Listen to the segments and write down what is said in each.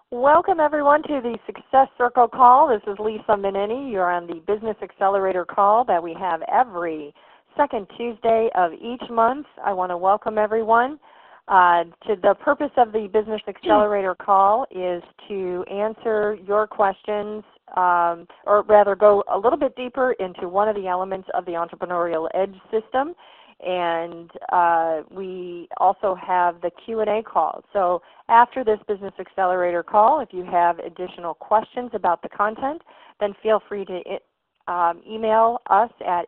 Welcome everyone to the Success Circle call. This is Lisa Menini. You're on the Business Accelerator call that we have every second Tuesday of each month. I want to welcome everyone. To the purpose of the Business Accelerator call is to answer your questions, or rather go a little bit deeper into one of the elements of the Entrepreneurial Edge system. And we also have the Q&A call. So after this Business Accelerator call, if you have additional questions about the content, then feel free to email us at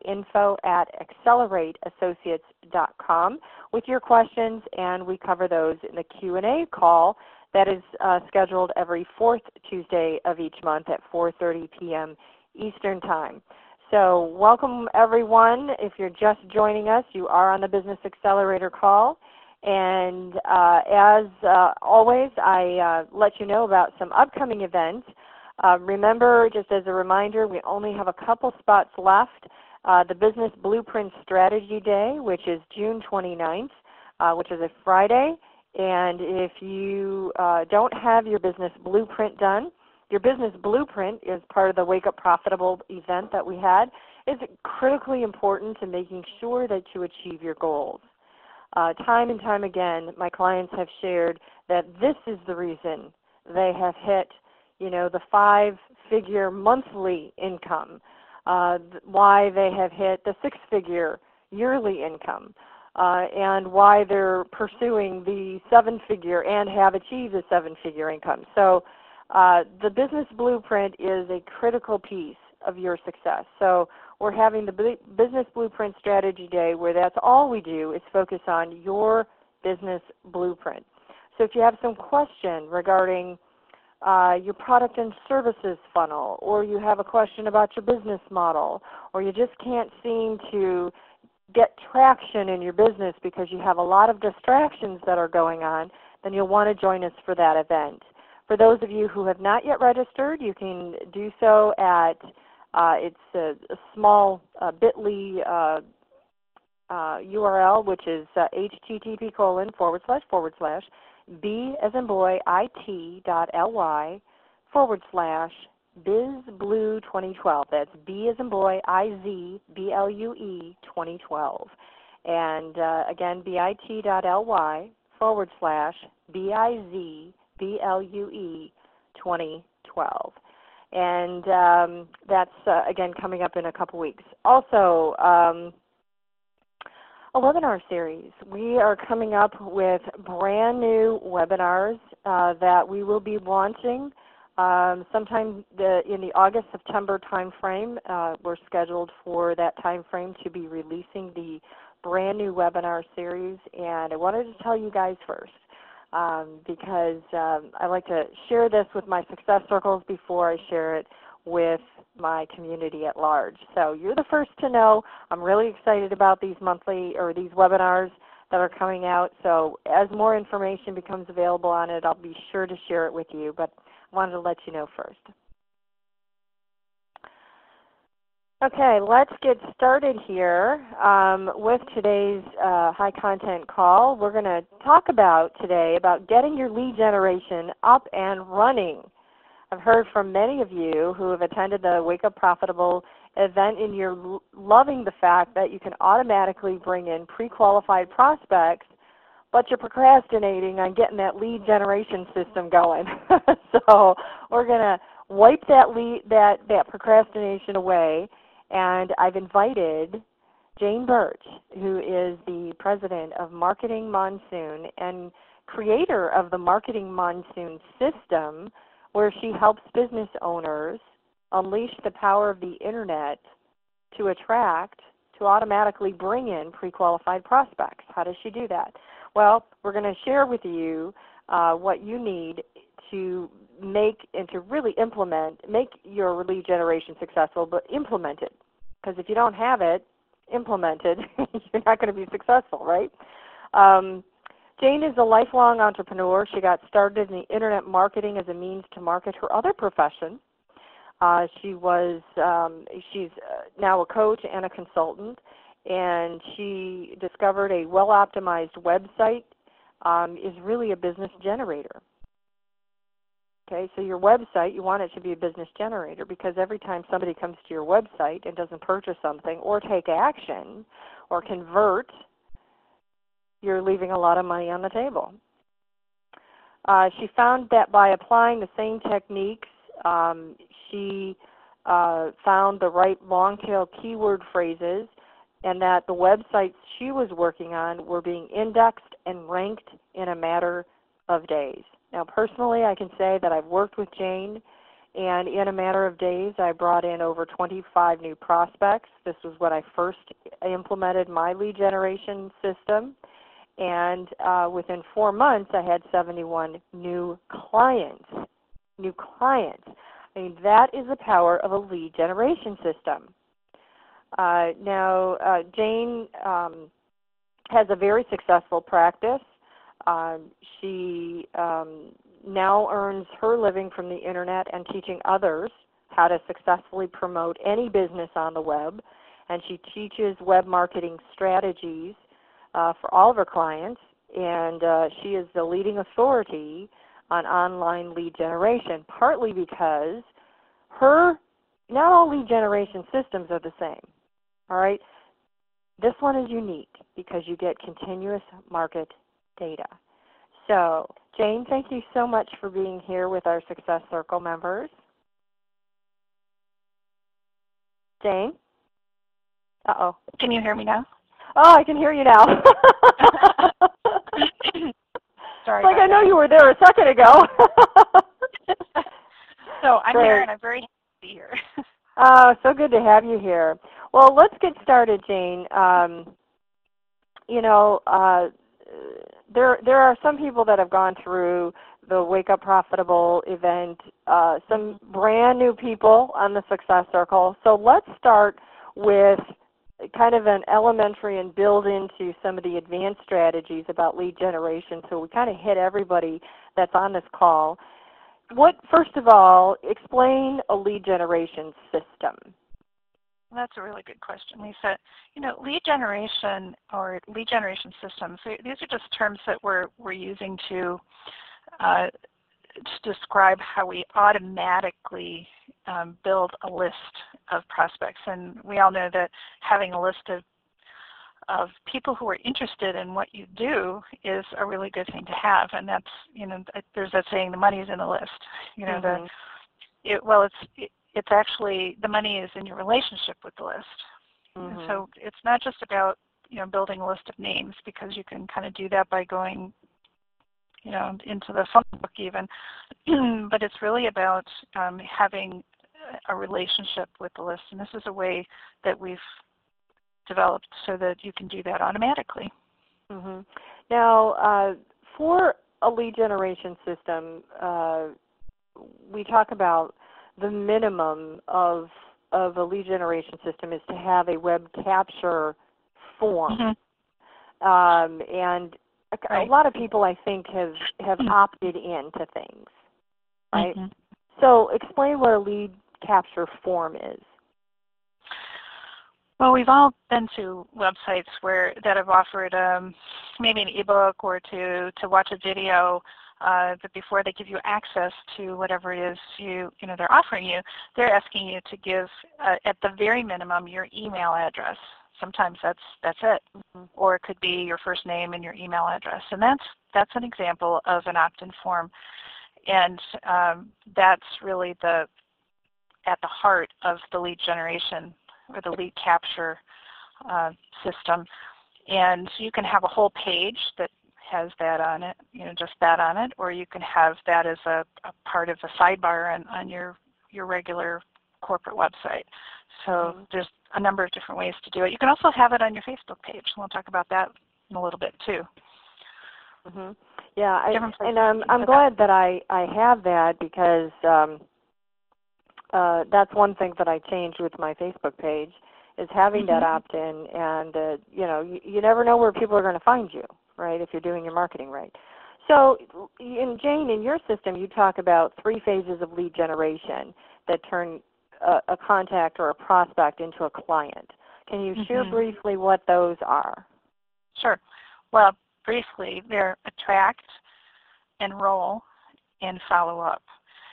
info@accelerateassociates.com with your questions, and we cover those in the Q&A call that is scheduled every fourth Tuesday of each month at 4:30 p.m. Eastern Time. So welcome everyone. If you're just joining us, you are on the Business Accelerator call. And as always, I let you know about some upcoming events. Remember, just as a reminder, we only have a couple spots left. The Business Blueprint Strategy Day, which is June 29th, which is a Friday. And if you don't have your business blueprint done, your business blueprint is part of the Wake Up Profitable event that we had. It's critically important to making sure that you achieve your goals. Time and time again, my clients have shared that this is the reason they have hit, the 5-figure monthly income, why they have hit the 6-figure yearly income, and why they're pursuing the 7-figure and have achieved the 7-figure income. So the business blueprint is a critical piece of your success. So we're having the Business Blueprint Strategy Day where that's all we do is focus on your business blueprint. So if you have some question regarding your product and services funnel, or you have a question about your business model, or you just can't seem to get traction in your business because you have a lot of distractions that are going on, then you'll want to join us for that event. For those of you who have not yet registered, you can do so at, it's a small bit.ly URL, which is http:// as in boy, it.ly/bizblue2012. That's B as in boy, IZBLUE 2012. And again, bit.ly/BIZBLUE 2012. And that's, again, coming up in a couple weeks. Also, a webinar series. We are coming up with brand new webinars that we will be launching sometime in the August-September timeframe. We're scheduled for that timeframe to be releasing the brand new webinar series. And I wanted to tell you guys first, because I like to share this with my success circles before I share it with my community at large. So you're the first to know. I'm really excited about these monthly or these webinars that are coming out. So as more information becomes available on it, I'll be sure to share it with you. But I wanted to let you know first. Okay, let's get started here with today's high content call. We're going to talk today about getting your lead generation up and running. I've heard from many of you who have attended the Wake Up Profitable event, and you're loving the fact that you can automatically bring in pre-qualified prospects, but you're procrastinating on getting that lead generation system going. So we're going to wipe that procrastination away. And I've invited Jane Birch, who is the president of Marketing Monsoon and creator of the Marketing Monsoon system, where she helps business owners unleash the power of the internet to automatically bring in pre-qualified prospects. How does she do that? Well, we're going to share with you what you need to make and to really make your lead generation successful, but implement it. Because if you don't have it implemented, you're not going to be successful, right? Jane is a lifelong entrepreneur. She got started in the internet marketing as a means to market her other profession. She's now a coach and a consultant, and she discovered a well-optimized website is really a business generator. Okay, so your website, you want it to be a business generator, because every time somebody comes to your website and doesn't purchase something or take action or convert, you're leaving a lot of money on the table. She found that by applying the same techniques, she found the right long-tail keyword phrases, and that the websites she was working on were being indexed and ranked in a matter of days. Now, personally, I can say that I've worked with Jane, and in a matter of days, I brought in over 25 new prospects. This was when I first implemented my lead generation system, and within 4 months, I had 71 new clients. New clients. I mean, that is the power of a lead generation system. Now, Jane has a very successful practice. She now earns her living from the internet and teaching others how to successfully promote any business on the web. And she teaches web marketing strategies for all of her clients. And she is the leading authority on online lead generation, partly because not all lead generation systems are the same. All right? This one is unique because you get continuous market data. So, Jane, thank you so much for being here with our Success Circle members. Jane? Uh-oh. Can you hear me now? Oh, I can hear you now. Sorry. Like I know you were there a second ago. So I'm Great. here, and I'm very happy to be here. Oh, so good to have you here. Well, let's get started, Jane. There are some people that have gone through the Wake Up Profitable event, some brand new people on the Success Circle. So let's start with kind of an elementary and build into some of the advanced strategies about lead generation, so we kind of hit everybody that's on this call. First of all, explain a lead generation system. That's a really good question, Lisa. Lead generation or lead generation systems, these are just terms that we're using to describe how we automatically build a list of prospects. And we all know that having a list of people who are interested in what you do is a really good thing to have. And that's, there's that saying, the money's in the list. It's actually, the money is in your relationship with the list. And so it's not just about, building a list of names, because you can kind of do that by going, into the phone book even. But it's really about having a relationship with the list. And this is a way that we've developed so that you can do that automatically. Now, for a lead generation system, we talk about the minimum of a lead generation system is to have a web capture form. And a lot of people, I think, have opted into things, right? So explain what a lead capture form is. Well, we've all been to websites that have offered maybe an ebook or to watch a video, but before they give you access to whatever it is they're offering you, they're asking you to give at the very minimum your email address. Sometimes that's it, or it could be your first name and your email address, and that's an example of an opt-in form, and that's really at the heart of the lead generation or the lead capture system. And you can have a whole page that has that on it, just that on it, or you can have that as a part of a sidebar on your regular corporate website. So there's a number of different ways to do it. You can also have it on your Facebook page. We'll talk about that in a little bit too. Yeah, I'm glad that I have that, because that's one thing that I changed with my Facebook page, is having that opt-in, and you never know where people are going to find you, right, if you're doing your marketing right. So, Jane, in your system, you talk about 3 phases of lead generation that turn a contact or a prospect into a client. Can you share briefly what those are? Sure. Well, briefly, they're attract, enroll, and follow up.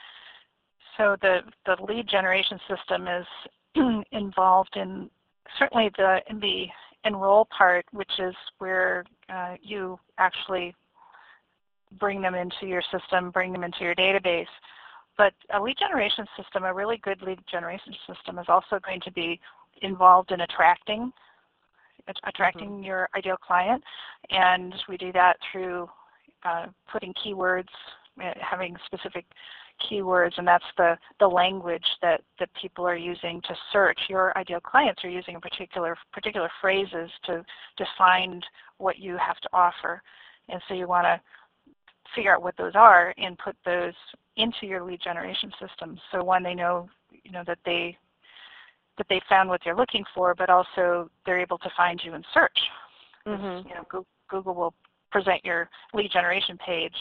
So the lead generation system is involved in certainly in the enroll part, which is where you actually bring them into your system, bring them into your database. But a lead generation system, a really good lead generation system, is also going to be involved in attracting your ideal client, and we do that through putting keywords, having specific keywords, and that's the language that people are using to search. Your ideal clients are using particular phrases to find what you have to offer, and so you want to figure out what those are and put those into your lead generation system. So one, they know that they found what they're looking for, but also they're able to find you in search. Google will present your lead generation page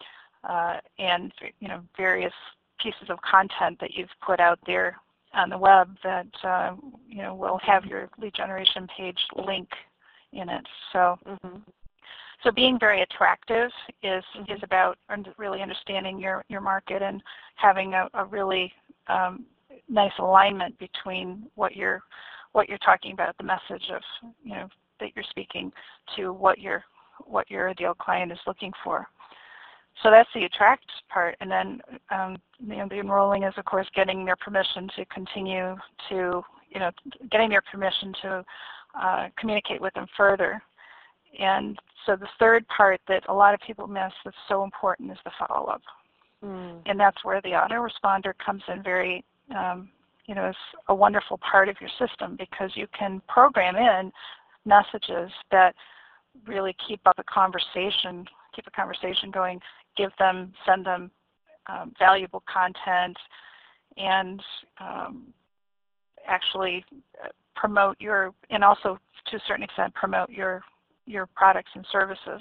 and various pieces of content that you've put out there on the web that will have your lead generation page link in it. So. So being very attractive is about really understanding your market and having a really nice alignment between what you're talking about, the message of that you're speaking to what your ideal client is looking for. So that's the attract part, and then the enrolling is of course getting their permission to continue to getting their permission to communicate with them further. And so the third part that a lot of people miss that's so important is the follow-up. And that's where the autoresponder comes in very, is a wonderful part of your system, because you can program in messages that really keep a conversation going, send them valuable content, and actually promote and also to a certain extent promote your products and services.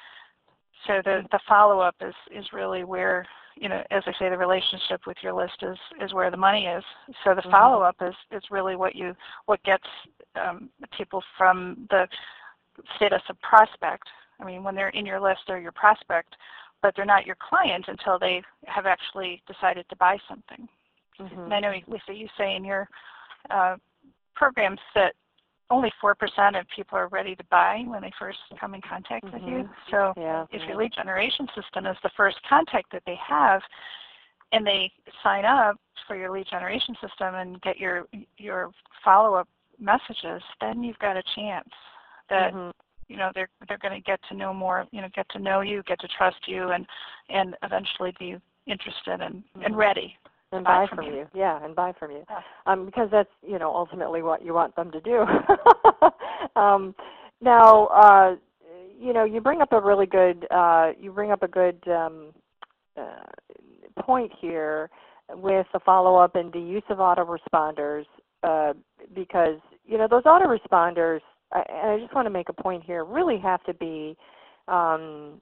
So the follow-up is really where, as I say, the relationship with your list is where the money is. So the follow-up is really what gets people from the status of prospect. I mean, when they're in your list, they're your prospect, but they're not your client until they have actually decided to buy something. And I know, Lisa, you say in your programs that only 4% of people are ready to buy when they first come in contact with you. So if your lead generation system is the first contact that they have, and they sign up for your lead generation system and get your follow-up messages, then you've got a chance that they're going to get to know more, get to know you, get to trust you, and eventually be interested and ready. And buy from you. Yeah, and buy from you. Because that's, ultimately what you want them to do. Now, you bring up a really good, point here with the follow-up and the use of autoresponders, because, those autoresponders, and I just want to make a point here, really have to be done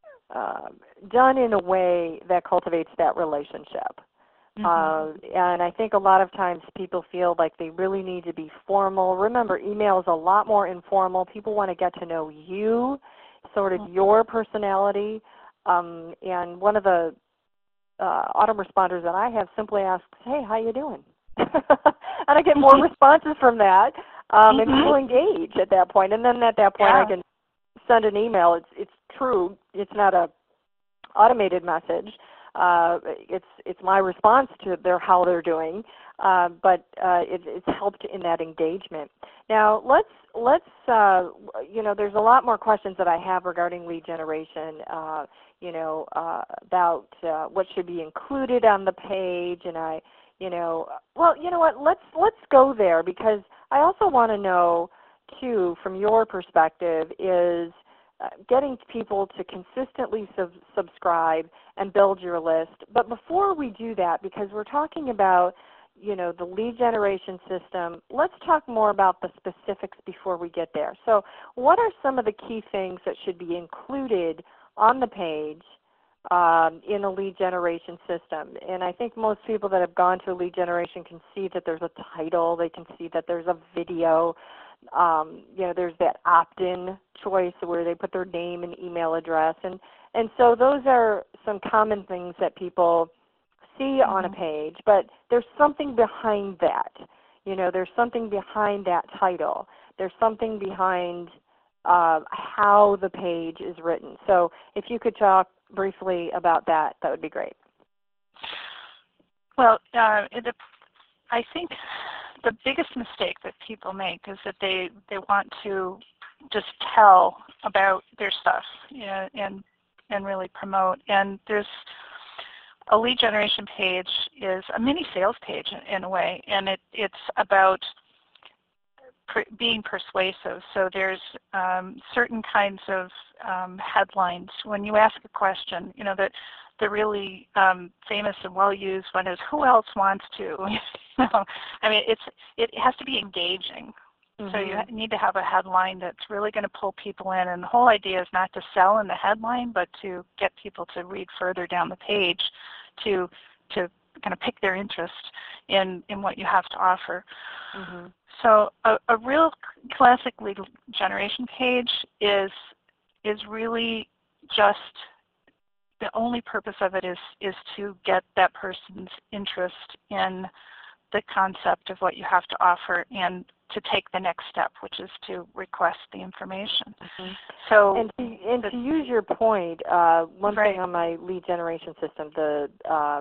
in a way that cultivates that relationship. And I think a lot of times people feel like they really need to be formal. Remember, email is a lot more informal. People want to get to know you, sort of your personality. And one of the autoresponders that I have simply asks, "Hey, how you doing?" And I get more responses from that, and people engage at that point. And then at that point, I can send an email. It's true. It's not a automated message. It's my response to how they're doing, but it's helped in that engagement. Now let's there's a lot more questions that I have regarding lead generation. About what should be included on the page, and let's go there, because I also want to know too, from your perspective, is getting people to consistently subscribe and build your list. But before we do that, because we're talking about, the lead generation system, let's talk more about the specifics before we get there. So what are some of the key things that should be included on the page in a lead generation system? And I think most people that have gone to lead generation can see that there's a title, they can see that there's a video, there's that opt-in choice where they put their name and email address, and so those are some common things that people see on a page, but there's something behind that. You know, there's something behind that title. There's something behind how the page is written. So if you could talk briefly about that, that would be great. Well, I think the biggest mistake that people make is that they want to just tell about their stuff, you know, and really promote. And there's a lead generation page is a mini sales page in a way, and it's about being persuasive. So there's certain kinds of headlines. When you ask a question, you know, that the really famous and well-used one is, "Who else wants to?" You know, I mean, it has to be engaging. So you need to have a headline that's really going to pull people in. And the whole idea is not to sell in the headline, but to get people to read further down the page to kind of pick their interest in what you have to offer. So a real classic lead generation page is really just, the only purpose of it is to get that person's interest in the concept of what you have to offer and to take the next step, which is to request the information. So, and to use your point, one thing on my lead generation system, the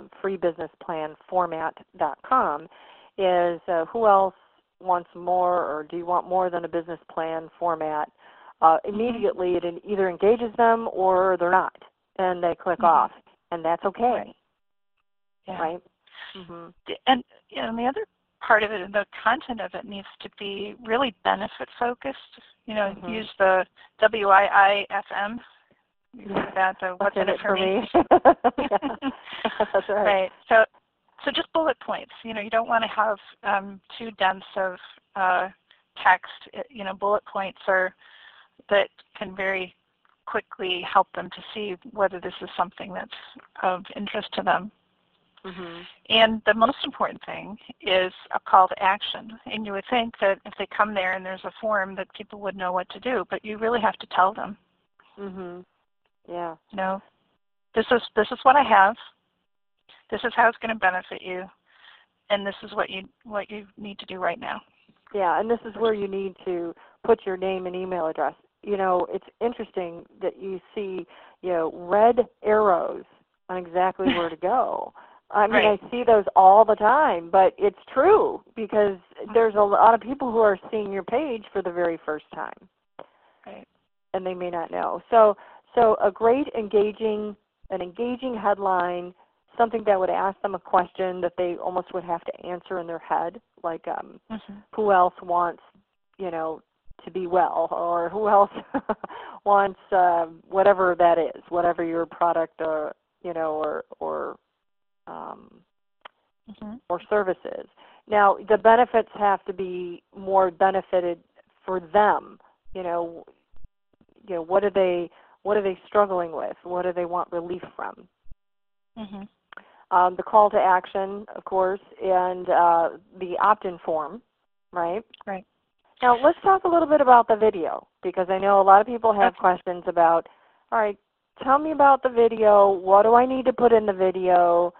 freebusinessplanformat.com, is who else wants more, or do you want more than a business plan format? Immediately it either engages them or they're not, and they click off, and that's okay, right? And you know, the other part of it, the content of it needs to be really benefit focused. You know, use the WIIFM. That what's in it for me? That's right. Right. So just bullet points. You know, you don't want to have too dense of text. You know, bullet points that can very quickly help them to see whether this is something that's of interest to them. And the most important thing is a call to action. And you would think that if they come there and there's a form that people would know what to do, but you really have to tell them. Yeah. You know, this is what I have. This is how it's going to benefit you, and this is what you need to do right now. Yeah, and this is where you need to put your name and email address. You know, it's interesting that you see, you know, red arrows on exactly where to go. I mean, I see those all the time, but it's true because there's a lot of people who are seeing your page for the very first time, and they may not know. So a great engaging headline, something that would ask them a question that they almost would have to answer in their head, like who else wants, you know, to be well, or who else wants whatever that is, whatever your product, you know, or services. Now, the benefits have to be more benefited for them. You know, what are they struggling with? What do they want relief from? The call to action, of course, and the opt-in form, right? Right. Now, let's talk a little bit about the video, because I know a lot of people have questions about, all right, tell me about the video. What do I need to put in the video?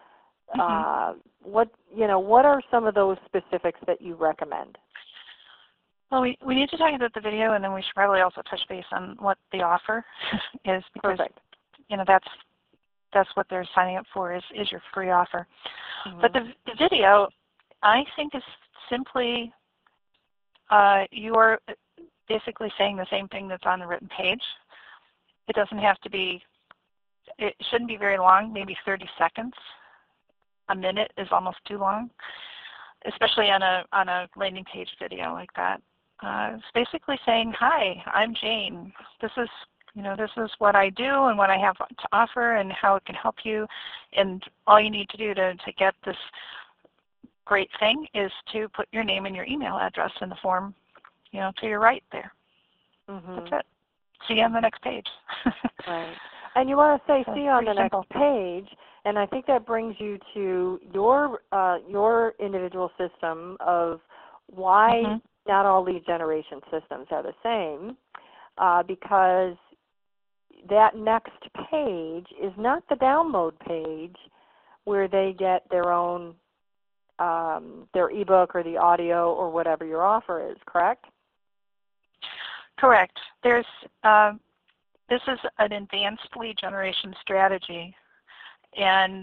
What are some of those specifics that you recommend? Well, we need to talk about the video, and then we should probably also touch base on what the offer is, because you know that's what they're signing up for is your free offer. But the video, I think, is simply you're basically saying the same thing that's on the written page. It doesn't have to be. It shouldn't be very long, maybe 30 seconds. A minute is almost too long, especially on a landing page video like that. It's basically saying, "Hi, I'm Jane. This is what I do and what I have to offer and how it can help you. And all you need to do to get this great thing is to put your name and your email address in the form, you know, to your right there." That's it. See you on the next page. Right. And you want to say, see you on the next page, and I think that brings you to your individual system of why not all lead generation systems are the same, because that next page is not the download page where they get their own, their ebook or the audio or whatever your offer is, correct? Correct. There's, this is an advanced lead generation strategy, and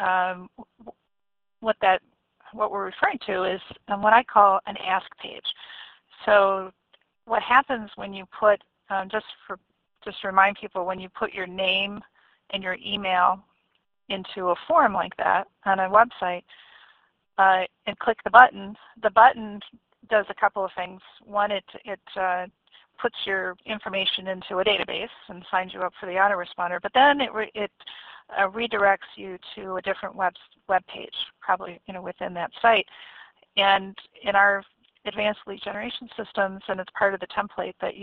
what we're referring to is what I call an ask page. So what happens when you put, just to remind people, when you put your name and your email into a form like that on a website and click the button does a couple of things. One, it puts your information into a database and signs you up for the autoresponder, but then it redirects you to a different web page, probably within that site. And in our advanced lead generation systems, and it's part of the template that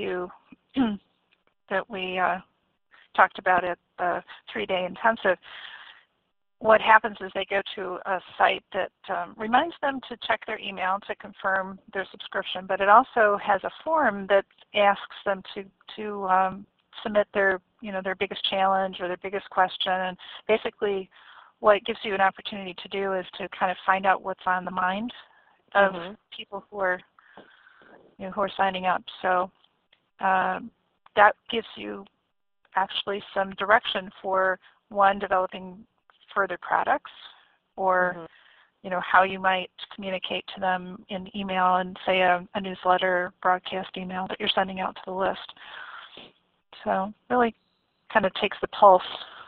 that we talked about at the 3-day intensive, what happens is they go to a site that reminds them to check their email to confirm their subscription, but it also has a form that asks them to submit their biggest challenge or their biggest question. And basically what it gives you an opportunity to do is to kind of find out what's on the mind of people who are signing up. So that gives you actually some direction for, one, developing further products, or how you might communicate to them in email and say a newsletter, broadcast email that you're sending out to the list. So really kind of takes the pulse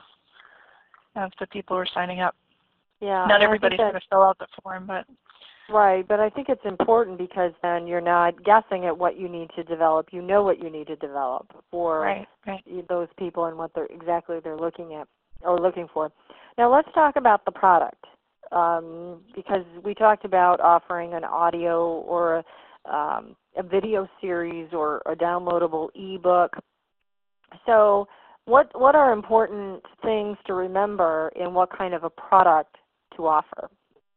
of the people who are signing up. Yeah, not everybody's going to fill out the form, but right, but I think it's important because then you're not guessing at what you need to develop. You know what you need to develop for those people and what exactly they're looking at or looking for. Now let's talk about the product, because we talked about offering an audio or a video series or a downloadable ebook. So what are important things to remember in what kind of a product to offer?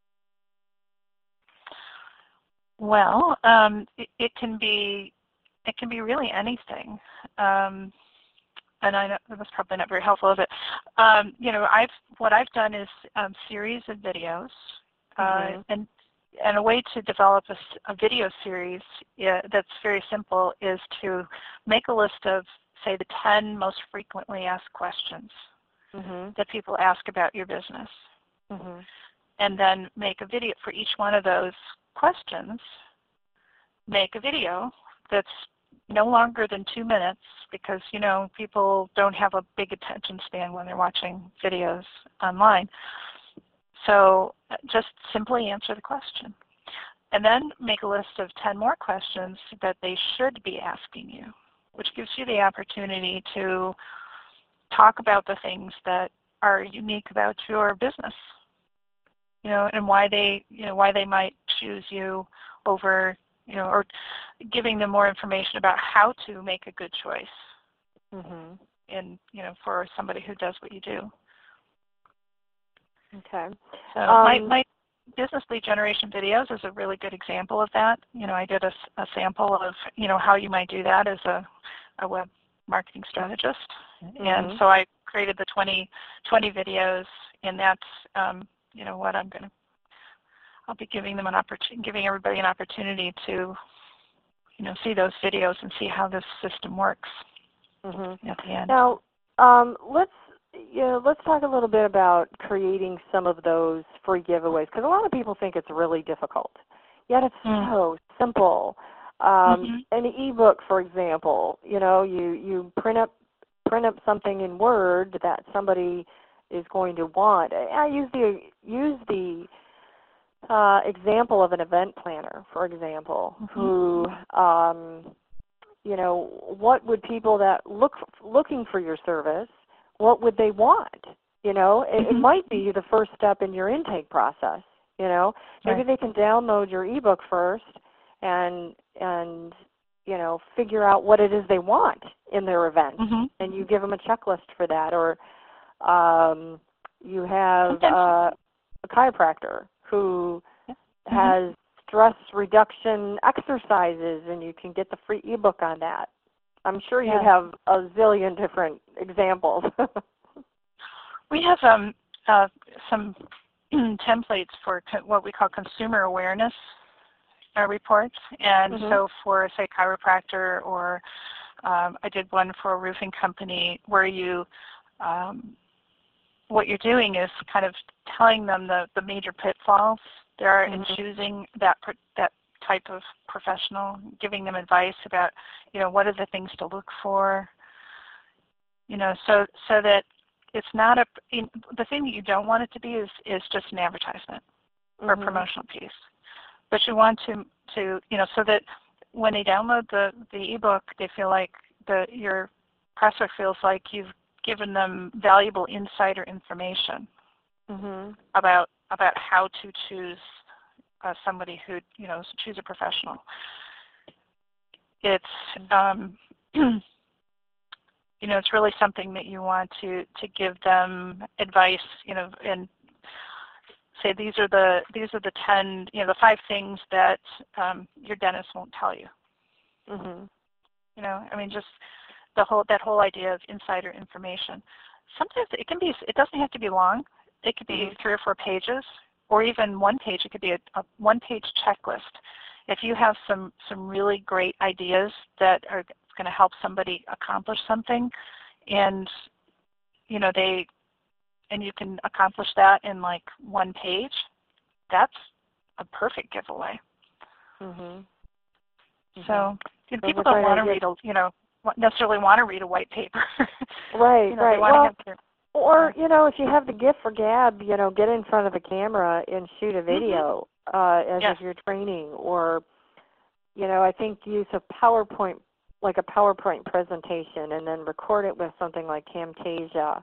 Well, it can be really anything. And I know that's probably not very helpful, is it? What I've done is series of videos, and a way to develop a video series that's very simple is to make a list of, say, the 10 most frequently asked questions that people ask about your business, and then make a video for each one of those questions. Make a video that's no longer than 2 minutes, because people don't have a big attention span when they're watching videos online. So just simply answer the question, and then make a list of 10 more questions that they should be asking you, which gives you the opportunity to talk about the things that are unique about your business, and why they might choose you over, or giving them more information about how to make a good choice for somebody who does what you do. Okay. So my business lead generation videos is a really good example of that. I did a sample of, how you might do that as a web marketing strategist. And so I created the 20 videos, and that's, what I'll be giving them giving everybody an opportunity to, see those videos and see how this system works at the end. Now, let's talk a little bit about creating some of those free giveaways, because a lot of people think it's really difficult. Yet it's so simple. An ebook, for example, you print up something in Word that somebody is going to want. I use the example of an event planner, for example, who, what would people that looking for your service, what would they want? It might be the first step in your intake process. Maybe they can download your ebook first and figure out what it is they want in their event, and you give them a checklist for that. Or you have a chiropractor who has stress reduction exercises, and you can get the free ebook on that. I'm sure you have a zillion different examples. We have some templates for what we call consumer awareness reports. And so for, say, chiropractor, or I did one for a roofing company where you, what you're doing is kind of telling them the major pitfalls there are in choosing that type of professional, giving them advice about, what are the things to look for, so that it's not the thing that you don't want it to be is just an advertisement or a promotional piece. But you want to so that when they download the ebook, they feel like your professor feels like you've given them valuable insider information about how to choose somebody who choose a professional. It's it's really something that you want to give them advice, and say these are the 10, the 5 things that your dentist won't tell you. Just that whole idea of insider information. Sometimes it doesn't have to be long. It could be 3 or 4 pages, or even 1 page. It could be a 1-page checklist. If you have some really great ideas that are going to help somebody accomplish something, and you can accomplish that in like 1 page, that's a perfect giveaway. So people don't want to read necessarily want to read a white paper. Right. They want to have or if you have the gift for gab, get in front of the camera and shoot a video as if you're training, or I think use a PowerPoint, like a PowerPoint presentation, and then record it with something like Camtasia,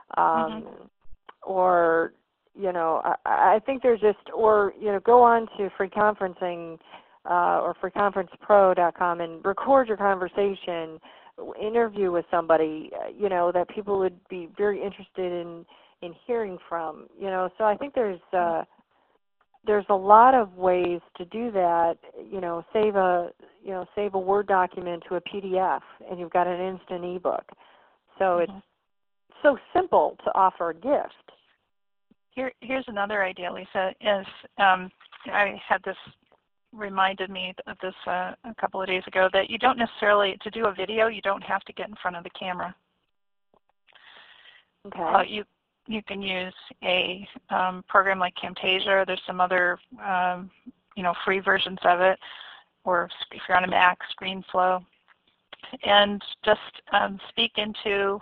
or I think there's just, or go on to Free Conferencing or freeconferencepro.com and record your conversation, interview with somebody that people would be very interested in hearing from. So I think there's a lot of ways to do that. Save a Word document to a PDF, and you've got an instant ebook. So it's so simple to offer a gift. Here's another idea, Lisa. Is I had this reminded me of this a couple of days ago, that you don't necessarily, to do a video, you don't have to get in front of the camera. Okay. You can use a program like Camtasia. There's some other free versions of it, or if you're on a Mac, ScreenFlow, and just speak into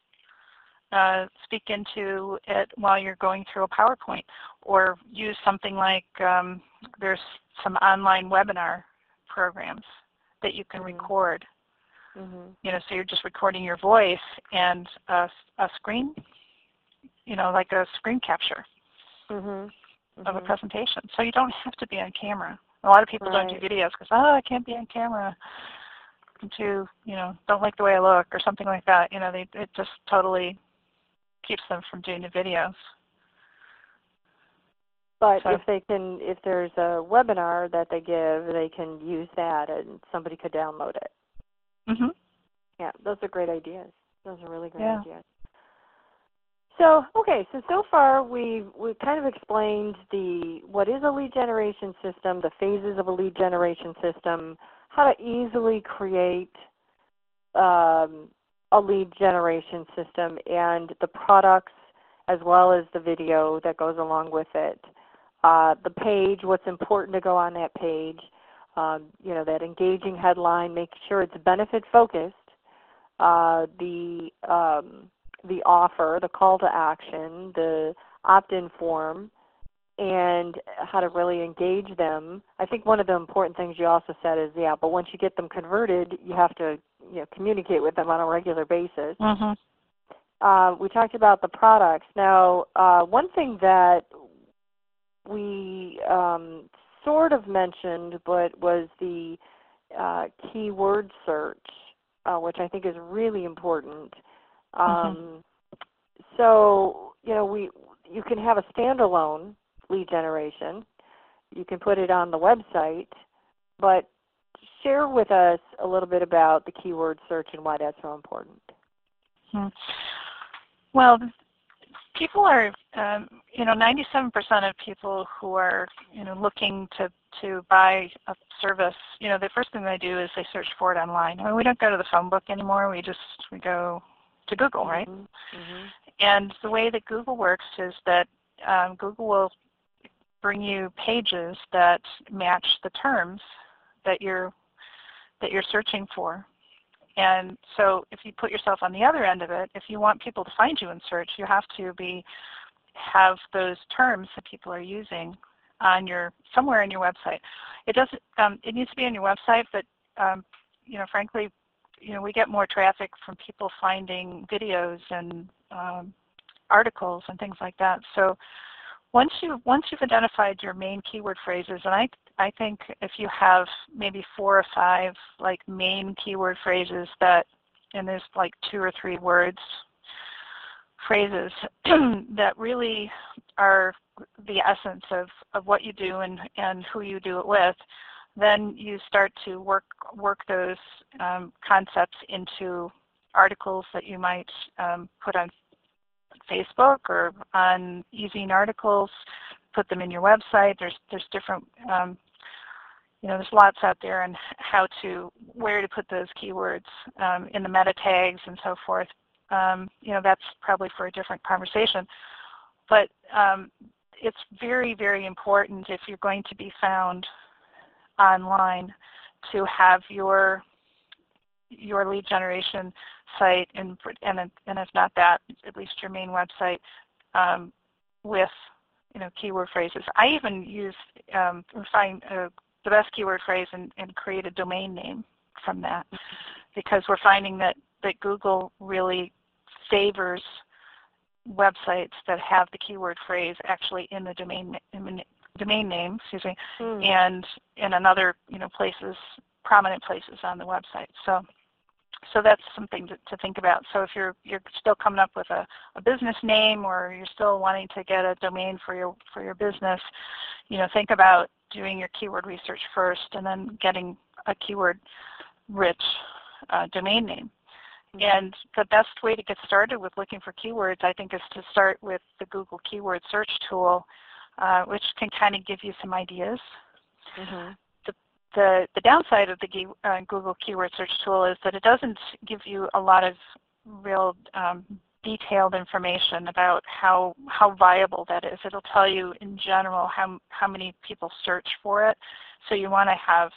it while you're going through a PowerPoint, or use something like there's some online webinar programs that you can record. So you're just recording your voice and a screen, like a screen capture of a presentation. So you don't have to be on camera. A lot of people don't do videos because, I can't be on camera. I'm too, don't like the way I look, or something like that. It just totally keeps them from doing the videos. But if there's a webinar that they give, they can use that, and somebody could download it. Yeah, those are great ideas. Those are really great ideas. So, so far we've kind of explained what is a lead generation system, the phases of a lead generation system, how to easily create a lead generation system, and the products as well as the video that goes along with it. The page, what's important to go on that page, that engaging headline, make sure it's benefit focused, the offer, the call to action, the opt-in form, and how to really engage them. I think one of the important things you also said is, but once you get them converted, you have to communicate with them on a regular basis. We talked about the products. Now, one thing that we sort of mentioned, but was the keyword search, which I think is really important. So, you can have a standalone lead generation. You can put it on the website, but share with us a little bit about the keyword search and why that's so important. Well, people are, 97% of people who are, looking to buy a service, the first thing they do is they search for it online. I mean, we don't go to the phone book anymore. We go to Google, right? Mm-hmm. And the way that Google works is that Google will bring you pages that match the terms that you're searching for. And so if you put yourself on the other end of it, if you want people to find you in search, you have to have those terms that people are using on somewhere in your website. It needs to be on your website, but frankly, we get more traffic from people finding videos and articles and things like that. So once you've identified your main keyword phrases, and I think if you have maybe 4 or 5 like main keyword phrases and there's like 2 or 3 phrases that really are the essence of what you do and who you do it with, then you start to work those concepts into articles that you might put on Facebook or on e-zine articles, put them in your website. There's different, there's lots out there on where to put those keywords in the meta tags and so forth. That's probably for a different conversation. But it's very, very important if you're going to be found online to have your lead generation site and if not that, at least your main website with keyword phrases. I even find the best keyword phrase and create a domain name from that, because we're finding that Google really favors websites that have the keyword phrase actually in the domain name, and in another places, prominent places on the website. So that's something to think about. So if you're still coming up with a business name, or you're still wanting to get a domain for your business, think about doing your keyword research first and then getting a keyword-rich domain name. And the best way to get started with looking for keywords, I think, is to start with the Google Keyword Search tool, which can kind of give you some ideas. Mm-hmm. The downside of the Google Keyword Search tool is that it doesn't give you a lot of real detailed information about how viable that is. It'll tell you in general how many people search for it. So you want to have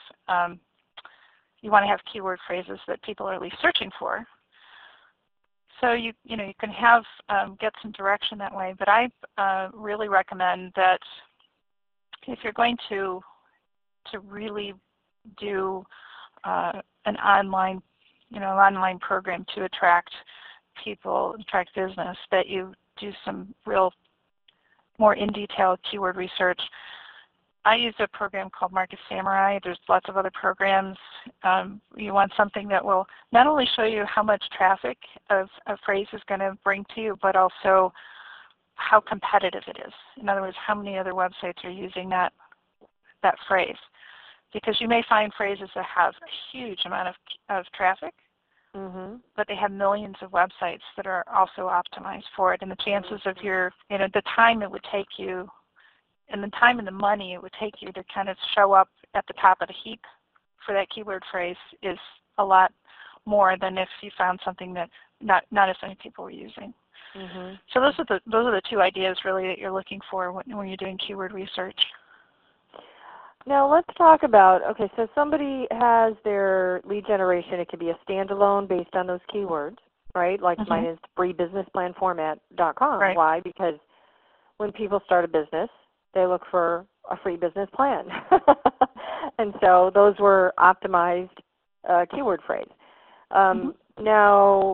keyword phrases that people are at least searching for. So you can get some direction that way. But I really recommend that if you're going to really do an online program to attract people, attract business, that you do some real more in detail keyword research. I use a program called Market Samurai. There's lots of other programs. You want something that will not only show you how much traffic a phrase is going to bring to you, but also how competitive it is. In other words, how many other websites are using that phrase. Because you may find phrases that have a huge amount of traffic, mm-hmm. but they have millions of websites that are also optimized for it. And the chances of the time it would take you, and the time and the money it would take you to kind of show up at the top of the heap for that keyword phrase is a lot more than if you found something that not as many people were using. Mm-hmm. So those are the 2 ideas really that you're looking for when you're doing keyword research. Now let's talk about, okay, so somebody has their lead generation. It could be a standalone based on those keywords, right? Like Mm-hmm. mine is freebusinessplanformat.com. Right. Why? Because when people start a business, they look for a free business plan. And so those were optimized keyword phrase. Mm-hmm. Now,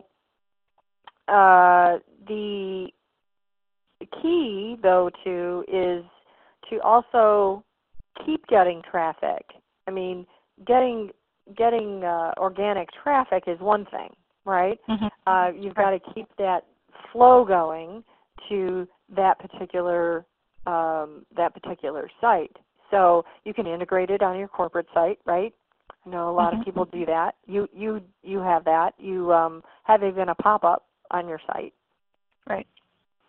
the key, though, is to also keep getting traffic. I mean, getting organic traffic is one thing, right? Mm-hmm. You've got to keep that flow going to that particular site. So you can integrate it on your corporate site, right? I know a lot Mm-hmm. of people do that. You have that. You have even a pop-up on your site. Right.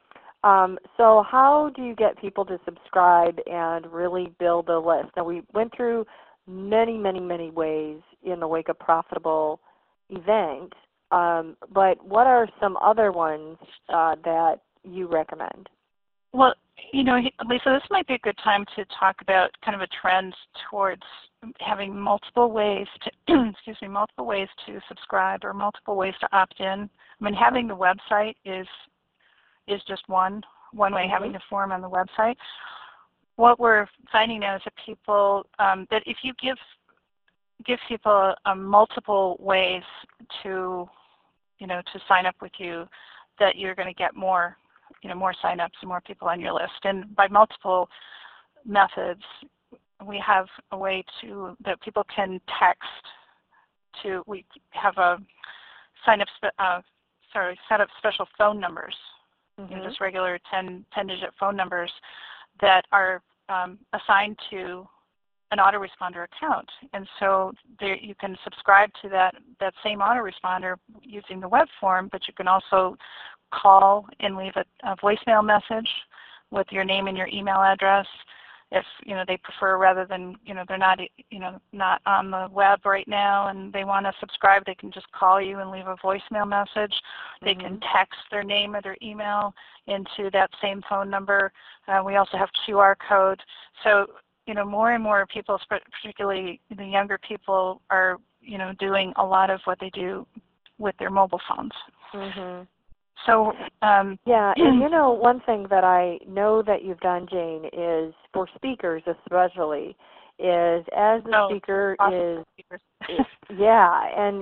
So how do you get people to subscribe and really build a list? Now, we went through many, many, many ways in the Wake Up Profitable event, but what are some other ones that you recommend? Well, Lisa, this might be a good time to talk about kind of a trend towards having multiple ways to, multiple ways to subscribe or multiple ways to opt in. I mean, having the website is just one way, having the form on the website. What we're finding now is that people, that if you give people multiple ways to, to sign up with you, that you're going to get more signups and more people on your list. And by multiple methods, we have a way that people can text to. We have a set up special phone numbers, just regular 10-digit phone numbers that are assigned to an autoresponder account. And so you can subscribe to that same autoresponder using the web form, but you can also call and leave a voicemail message with your name and your email address. If they prefer, rather than they're not on the web right now and they want to subscribe, they can just call you and leave a voicemail message. They can text their name or their email into that same phone number. We also have QR code. So more and more people, particularly the younger people, are doing a lot of what they do with their mobile phones. So yeah, and one thing that I know that you've done, Jane, is for speakers especially, is as the speaker is yeah, and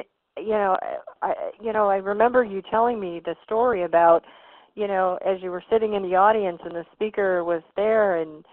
I remember you telling me the story about as you were sitting in the audience and the speaker was there, and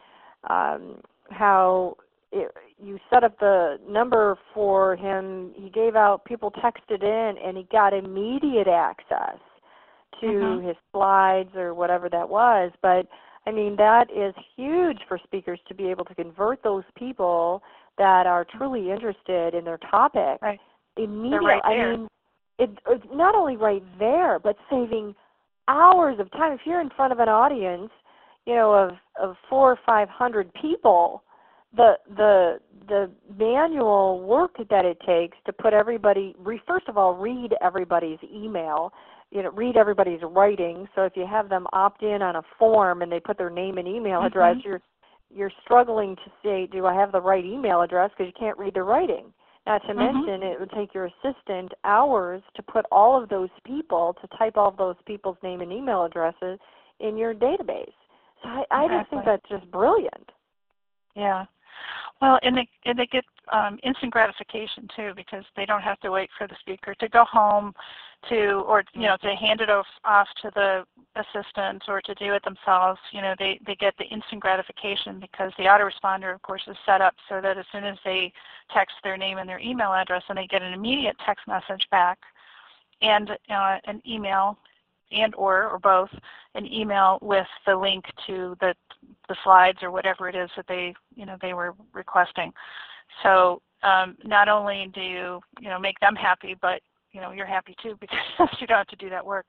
how you set up the number for him. He gave out, people texted in, and he got immediate access to his slides or whatever that was. But I mean, that is huge for speakers to be able to convert those people that are truly interested in their topic immediately. Right there. I mean, it's not only right there, but saving hours of time. If you're in front of an audience, of 400 or 500 people, the manual work that it takes to put everybody, first of all, read everybody's email, read everybody's writing. So if you have them opt in on a form and they put their name and email address, you're struggling to say, do I have the right email address, because you can't read their writing. Not to mention, it would take your assistant hours to put all of those people, to type all of those people's name and email addresses in your database. So I just think that's just brilliant. Yeah. Well, and they get instant gratification too, because they don't have to wait for the speaker to go home to hand it off to the assistant or to do it themselves. They get the instant gratification because the autoresponder, of course, is set up so that as soon as they text their name and their email address, and they get an immediate text message back and an email or both, an email with the link to the slides or whatever it is that they were requesting. So not only do you make them happy, but you're happy too, because you don't have to do that work.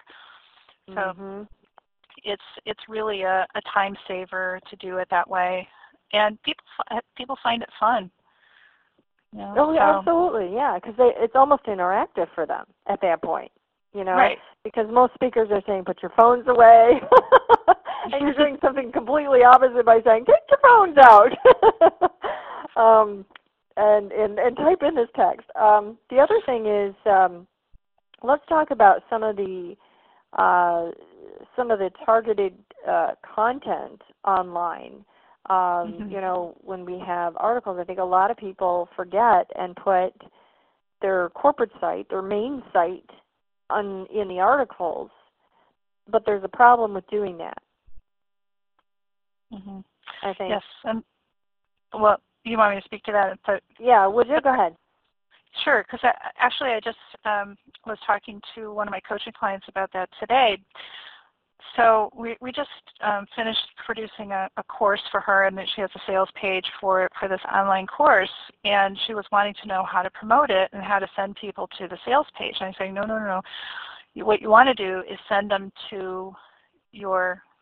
So it's really a time saver to do it that way, and people find it fun. Absolutely, yeah, because it's almost interactive for them at that point. Right. Because most speakers are saying, put your phones away, and you're doing something completely opposite by saying, take your phones out, and type in this text. The other thing is, let's talk about some of the targeted content online. When we have articles, I think a lot of people forget and put their corporate site, their main site, in the articles, but there's a problem with doing that. I think. Yes. Well, you want me to speak to that? Yeah, would you? Go ahead. Sure, because I just was talking to one of my coaching clients about that today. So we just finished producing a course for her, and that she has a sales page for this online course, and she was wanting to know how to promote it and how to send people to the sales page. And I say, no. What you want to do is send them to your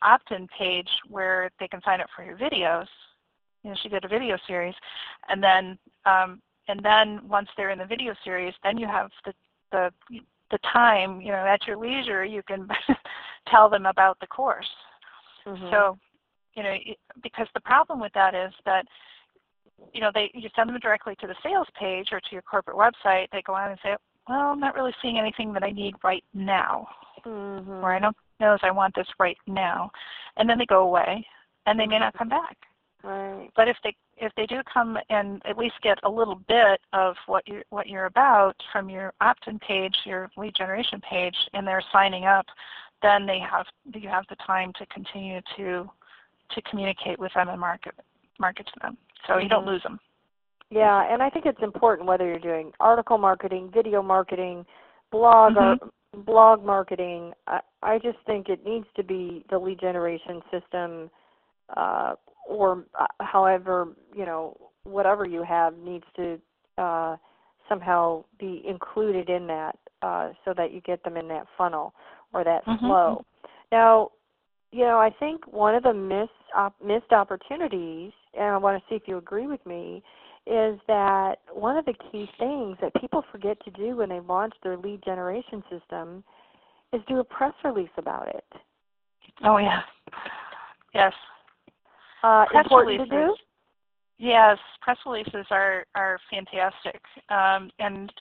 opt-in page where they can sign up for your videos. She did a video series, and then once they're in the video series, then you have the time, at your leisure, you can tell them about the course. Mm-hmm. So, because the problem with that is that, you send them directly to the sales page or to your corporate website. They go on and say, well, I'm not really seeing anything that I need right now, or I don't know if I want this right now, and then they go away, and they may not come back. Right. But if they do come and at least get a little bit of what you're about from your opt-in page, your lead generation page, and they're signing up, then you have the time to continue to communicate with them and market to them. So you don't lose them. Yeah, and I think it's important whether you're doing article marketing, video marketing, blog marketing. I just think it needs to be the lead generation system, or however, whatever you have needs to somehow be included in that, so that you get them in that funnel or that flow. Now, I think one of the missed opportunities, and I want to see if you agree with me, is that one of the key things that people forget to do when they launch their lead generation system is do a press release about it. Oh, yeah. Yes. Important to do? Yes, press releases are fantastic, and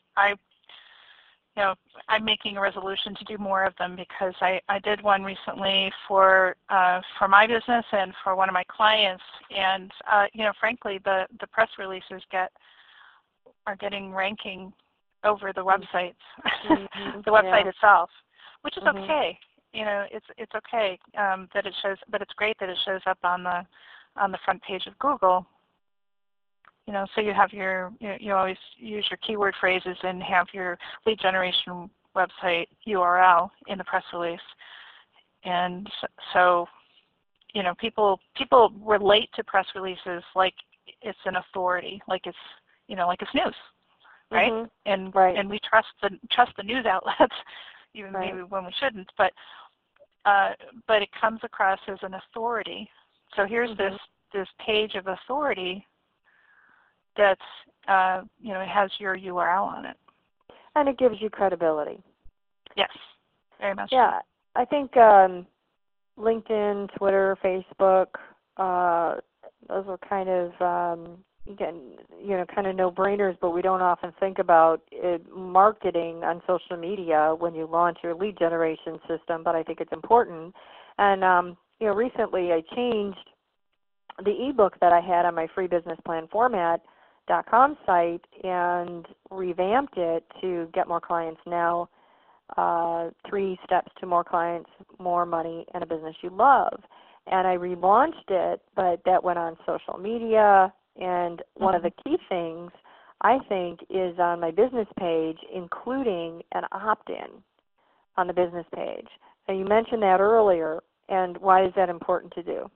I'm making a resolution to do more of them, because I did one recently for my business and for one of my clients, and frankly, the press releases are getting ranking over the websites, the website itself, which is okay. It's okay that it shows, but it's great that it shows up on the front page of Google. So you have you always use your keyword phrases and have your lead generation website URL in the press release. And so, people relate to press releases like it's an authority, like it's news, right? And we trust the news outlets, even maybe when we shouldn't, but it comes across as an authority. So here's this page of authority that's it has your URL on it, and it gives you credibility. Yes, very much. Yeah, I think LinkedIn, Twitter, Facebook, those are kind of kind of no-brainers, but we don't often think about marketing on social media when you launch your lead generation system. But I think it's important. And recently I changed the ebook that I had on my free business plan format.com site and revamped it to get more clients now. 3 steps to more clients, more money, and a business you love. And I relaunched it, but that went on social media. And one of the key things, I think, is on my business page, including an opt-in on the business page. Now, you mentioned that earlier, and why is that important to do?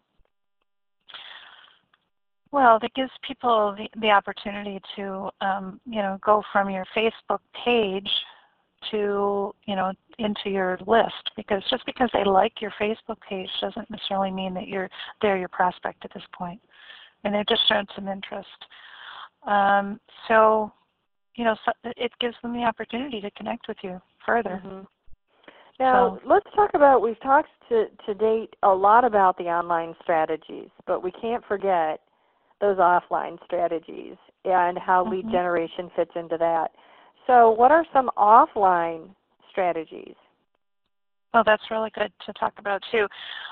Well, that gives people the opportunity to, go from your Facebook page to, into your list, because just because they like your Facebook page doesn't necessarily mean that they're your prospect at this point, and they've just shown some interest. So it gives them the opportunity to connect with you further. Now, let's talk about, we've talked to date a lot about the online strategies, but we can't forget those offline strategies and how lead generation fits into that. So what are some offline strategies? Well, that's really good to talk about too.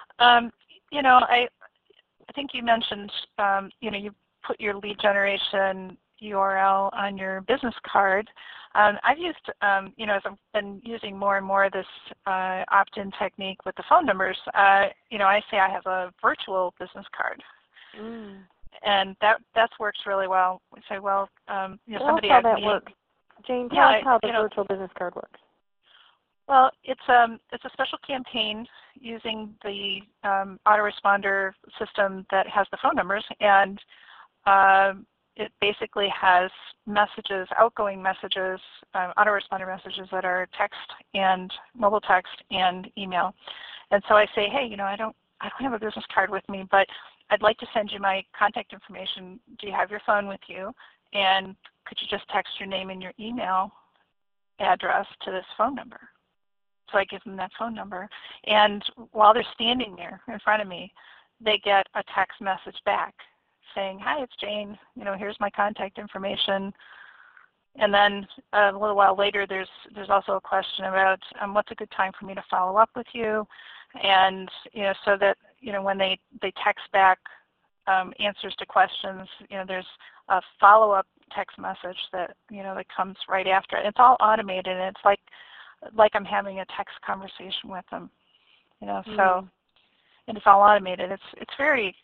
I think you mentioned, you put your lead generation URL on your business card. I've used, as I've been using more and more this opt-in technique with the phone numbers, I say I have a virtual business card. And that works really well. We say, somebody how that works. Jane, tell us how the virtual business card works. Well, it's a special campaign using the autoresponder system that has the phone numbers, and it basically has messages, outgoing messages, autoresponder messages that are text and mobile text and email. And so I say, hey, I don't have a business card with me, but I'd like to send you my contact information. Do you have your phone with you? And could you just text your name and your email address to this phone number? So I give them that phone number. And while they're standing there in front of me, they get a text message back saying, hi, it's Jane. Here's my contact information. And then a little while later, there's also a question about what's a good time for me to follow up with you, and so that when they text back answers to questions, there's a follow-up text message that that comes right after it. It's all automated, and it's like I'm having a text conversation with them, So, and it's all automated. It's very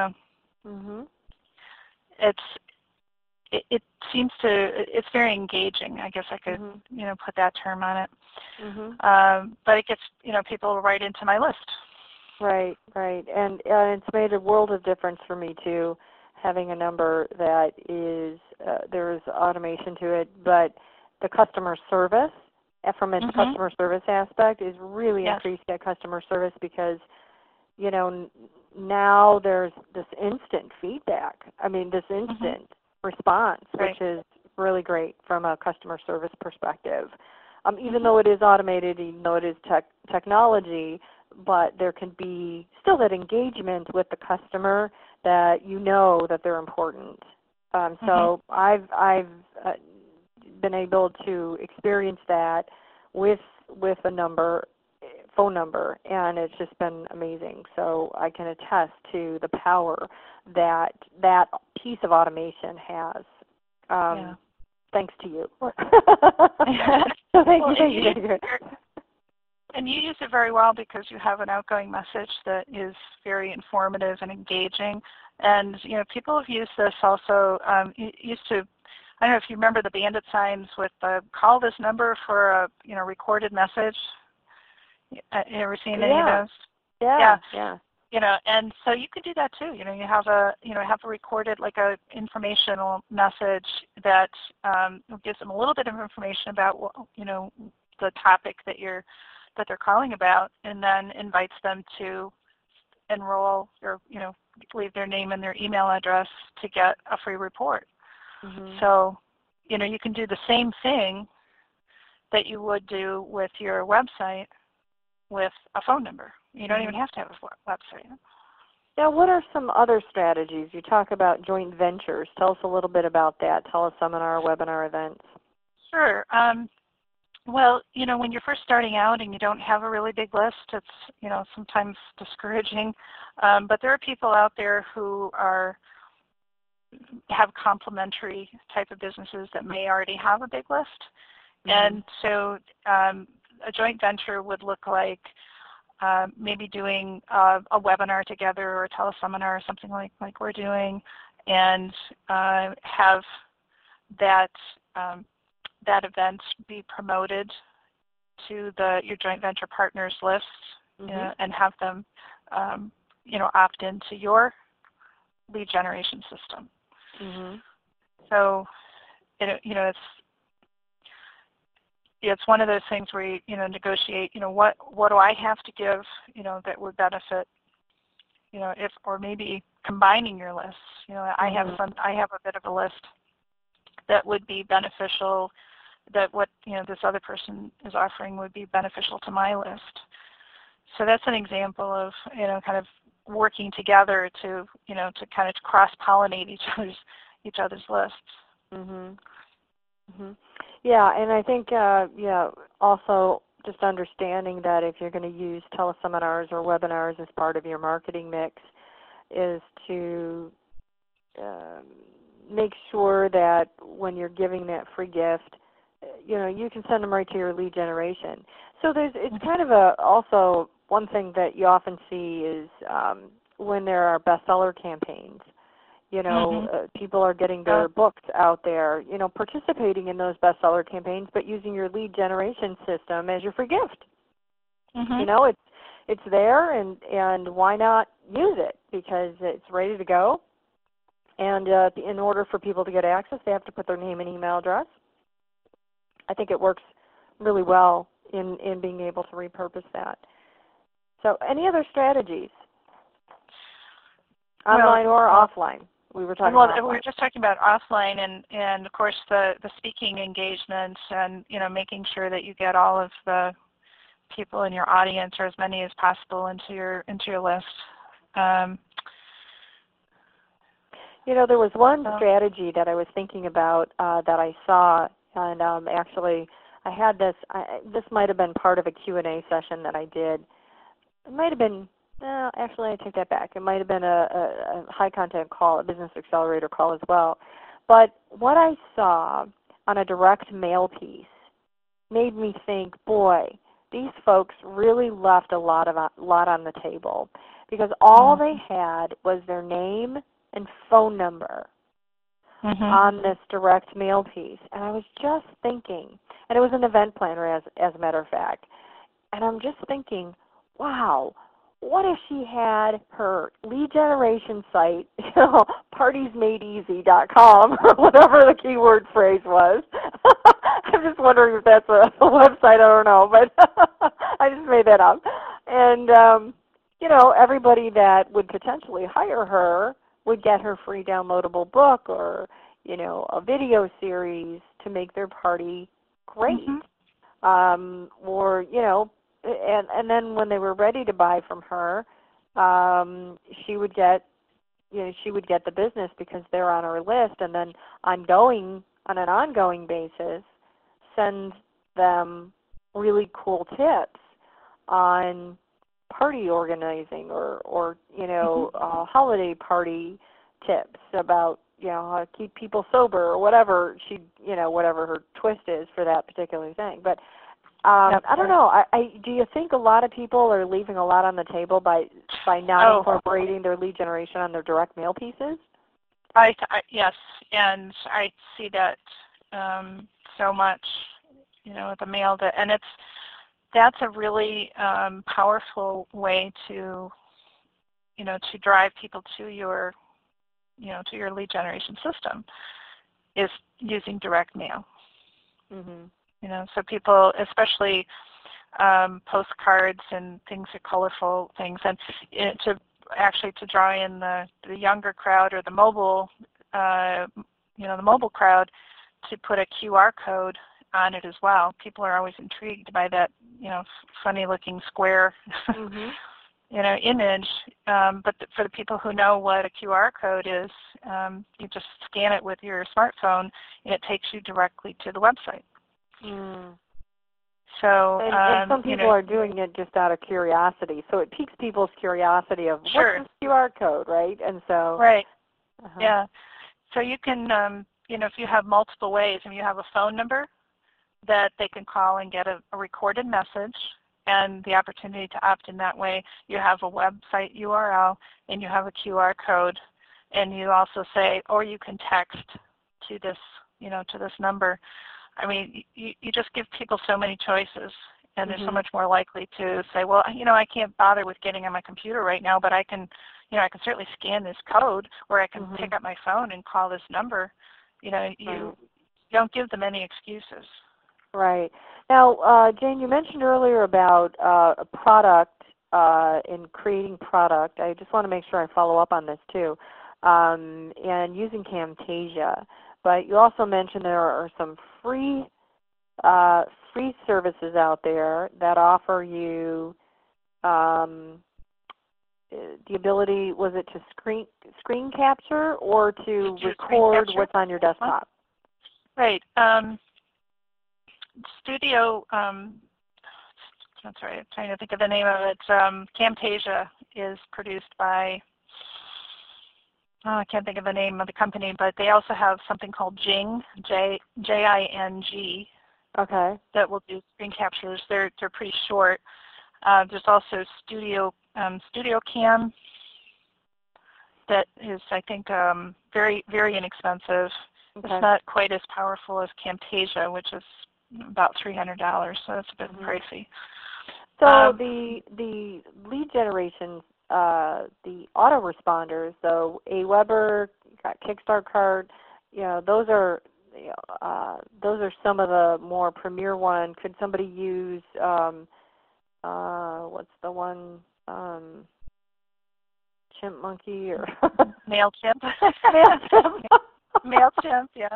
It seems it's very engaging. I guess I could, put that term on it. But it gets, people right into my list. Right. And it's made a world of difference for me too, having a number that is, there's automation to it, but the customer service, from a customer service aspect, is really increased that customer service because, now there's this instant feedback. I mean, this instant response, which is really great from a customer service perspective. Even though it is automated, even though it is technology, but there can be still that engagement with the customer that that they're important. So I've been able to experience that with a phone number, and it's just been amazing. So I can attest to the power that piece of automation has. Thanks to you. So thank you. And you use it very well because you have an outgoing message that is very informative and engaging. And people have used this also. Used to, I don't know if you remember the bandit signs with call this number for a recorded message. You ever seen any of those? Yeah. And so you could do that too. You have a recorded, like a informational message that gives them a little bit of information about the topic that they're calling about, and then invites them to enroll or leave their name and their email address to get a free report. So you can do the same thing that you would do with your website with a phone number. You don't even have to have a website. Now, what are some other strategies? You talk about joint ventures. Tell us a little bit about that. Teleseminar, webinar events. Sure. Well, when you're first starting out and you don't have a really big list, it's, sometimes discouraging. But there are people out there who have complementary type of businesses that may already have a big list. And so a joint venture would look like maybe doing a webinar together or a teleseminar or something like we're doing, and have that event be promoted to your joint venture partners list, and have them opt into your lead generation system. So it's one of those things where you negotiate. What do I have to give? That would benefit. If, or maybe combining your lists. I have a bit of a list that would be beneficial. That what this other person is offering would be beneficial to my list. So that's an example of kind of working together to to kind of cross-pollinate each other's lists. Yeah, and I think also just understanding that if you're going to use teleseminars or webinars as part of your marketing mix, is to make sure that when you're giving that free gift, you can send them right to your lead generation. So it's kind of also one thing that you often see is when there are bestseller campaigns. People are getting their books out there, participating in those bestseller campaigns, but using your lead generation system as your free gift. It's there, and why not use it? Because it's ready to go. And in order for people to get access, they have to put their name and email address. I think it works really well in being able to repurpose that. So any other strategies? Online or offline? We were talking about we were just talking about offline, and of course the speaking engagements, and making sure that you get all of the people in your audience, or as many as possible, into your list. There was one strategy that I was thinking about that I saw, and actually I had this. This might have been part of a Q&A session that I did. It might have been. No, actually, I take that back. It might have been a high-content call, a business accelerator call as well. But what I saw on a direct mail piece made me think, boy, these folks really left a lot on the table, because all they had was their name and phone number on this direct mail piece. And I was just thinking, and it was an event planner as a matter of fact, and I'm just thinking, wow, what if she had her lead generation site, partiesmadeeasy.com, or whatever the keyword phrase was. I'm just wondering if that's a website, I don't know, but I just made that up. And, everybody that would potentially hire her would get her free downloadable book, or, a video series to make their party great. Or, and then when they were ready to buy from her, she would get the business because they're on her list, and then on an ongoing basis, send them really cool tips on party organizing, or holiday party tips about how to keep people sober, or whatever whatever her twist is for that particular thing. But I don't know. Do you think a lot of people are leaving a lot on the table by not incorporating their lead generation on their direct mail pieces? Yes, and I see that so much, with the mail, and that's a really powerful way to drive people to your lead generation system, is using direct mail. So people, especially postcards and things, are colorful things, and to draw in the younger crowd, or the mobile, the mobile crowd, to put a QR code on it as well. People are always intrigued by that, funny-looking square, image. But for the people who know what a QR code is, you just scan it with your smartphone, and it takes you directly to the website. So, and some people are doing it just out of curiosity. So it piques people's curiosity of what's this QR code, right? And so yeah. So you can, if you have multiple ways, and you have a phone number that they can call and get a recorded message, and the opportunity to opt in that way. You have a website URL, and you have a QR code, and you also say, or you can text to this, to this number. I mean, you just give people so many choices, and they're so much more likely to say, well, I can't bother with getting on my computer right now, but I can certainly scan this code, or I can pick up my phone and call this number. You don't give them any excuses. Right. Now, Jane, you mentioned earlier about a product, in creating product. I just want to make sure I follow up on this too, and using Camtasia. But you also mentioned there are some free services out there that offer you the ability, was it to screen capture, or to record what's on your desktop? Right. Studio, I'm sorry, I'm trying to think of the name of it. Camtasia is produced by, I can't think of the name of the company, but they also have something called Jing, Jing. Okay. That will do screen captures. They're pretty short. There's also Studio Cam that is, I think, very, very inexpensive. Okay. It's not quite as powerful as Camtasia, which is about $300, so that's a bit pricey. So the lead generation, the autoresponders, so Aweber, Kickstart Card, those are some of the more premier ones. Could somebody use what's the one? Chimp Monkey or MailChimp. MailChimp. MailChimp, yeah.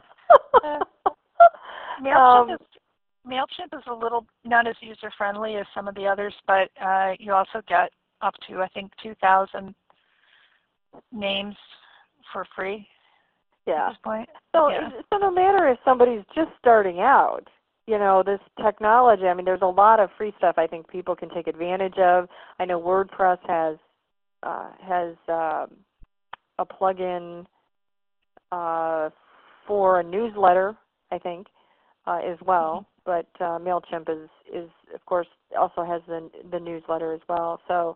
MailChimp is a little not as user-friendly as some of the others, but you also get up to, I think, 2,000 names for free at this point. So no matter if somebody's just starting out, this technology, I mean, there's a lot of free stuff I think people can take advantage of. I know WordPress has a plugin for a newsletter, I think, as well. But MailChimp is of course also has the newsletter as well. So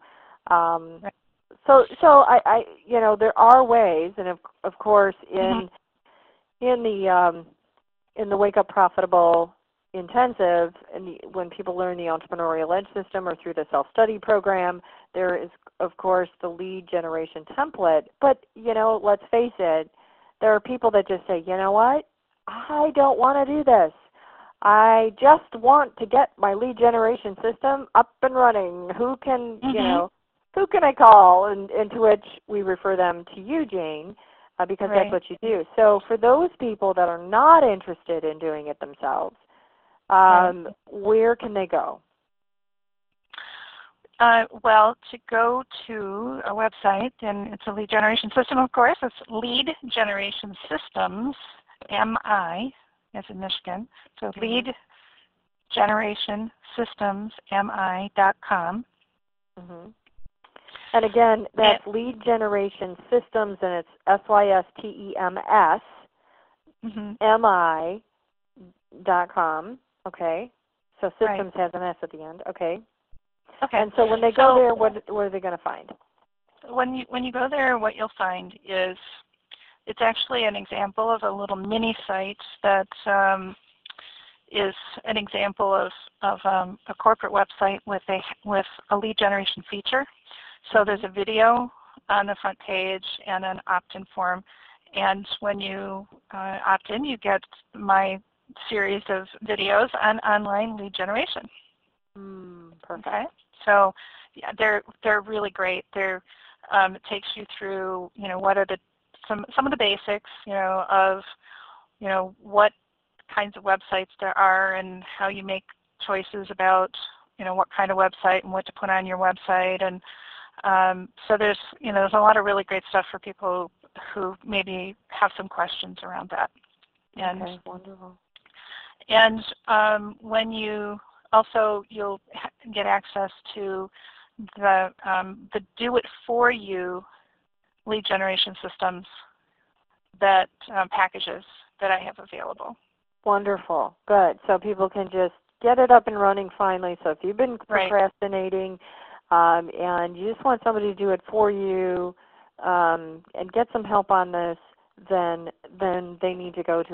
so I there are ways, and of course in the Wake Up Profitable Intensive, and when people learn the Entrepreneurial Edge system or through the self-study program, there is of course the lead generation template. But let's face it, there are people that just say, you know what, I don't want to do this. I just want to get my lead generation system up and running. Who can who can I call? And to which we refer them to you, Jane, because that's what you do. So for those people that are not interested in doing it themselves, where can they go? Well, to go to a website, and it's a lead generation system, of course. It's Lead Generation Systems, MI, as in Michigan. So Lead Generation Systems, MI.com. And again, that's Lead Generation Systems, and it's SYSTEMS, MI.com. Okay. So systems has an S at the end. Okay. Okay. And so when they go there, what are they going to find? When you go there, what you'll find is it's actually an example of a little mini site that is an example of a corporate website with a lead generation feature. So there's a video on the front page and an opt-in form. And when you opt in, you get my series of videos on online lead generation. Perfect. Okay. So yeah, they're really great. It takes you through, what are some of the basics, of, what kinds of websites there are and how you make choices about, what kind of website and what to put on your website. And so there's a lot of really great stuff for people who maybe have some questions around that. And, okay, wonderful. And when you'll get access to the do-it-for-you lead generation systems that packages that I have available. Wonderful. Good. So people can just get it up and running finally. So if you've been procrastinating and you just want somebody to do it for you and get some help on this, then they need to go to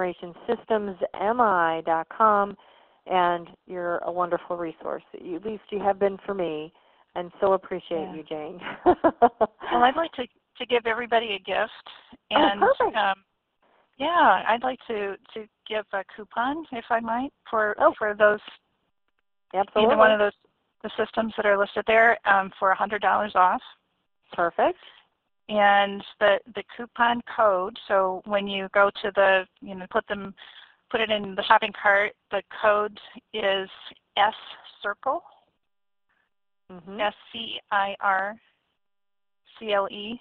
leadgenerationsystemsmi.com, and you're a wonderful resource. At least you have been for me, and so appreciate you, Jane. Well, I'd like to give everybody a gift, and perfect. I'd like to give a coupon, if I might, for those. Absolutely. Either one of the systems that are listed there for $100 off. Perfect. And the coupon code, so when you go to put it in the shopping cart, the code is SCIRCLE, SCIRCLE,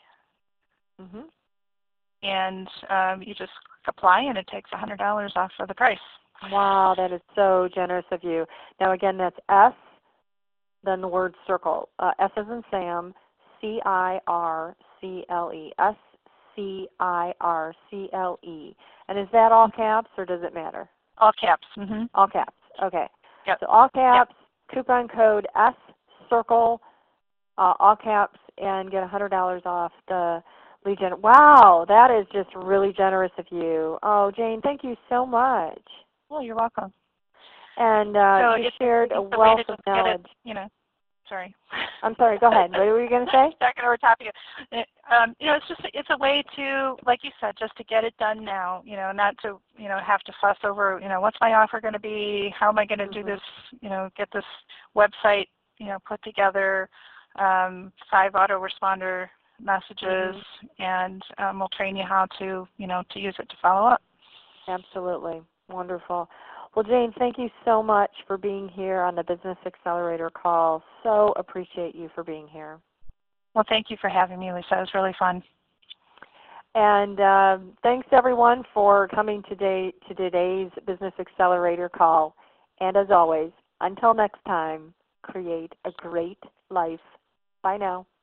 and you just apply and it takes $100 off of the price. Wow, that is so generous of you. Now again, that's S, then the word circle. S as in Sam, CIRCLE, SCIRCLE. And is that all caps or does it matter? All caps. All caps. Okay. Yep. So all caps, coupon code SCIRCLE, all caps, and get $100 off the lead gen. Wow, that is just really generous of you. Oh, Jane, thank you so much. Well, you're welcome. And you shared a wealth of knowledge. Sorry. I'm sorry. Go ahead. What were you going to say? Talking over top of you. It's a way to, like you said, just to get it done now. Not to have to fuss over. What's my offer going to be? How am I going to do this? Get this website put together. 5 autoresponder messages, and we'll train you how to, to use it to follow up. Absolutely. Wonderful. Well, Jane, thank you so much for being here on the Business Accelerator call. So appreciate you for being here. Well, thank you for having me, Lisa. It was really fun. And thanks, everyone, for coming today to today's Business Accelerator call. And as always, until next time, create a great life. Bye now.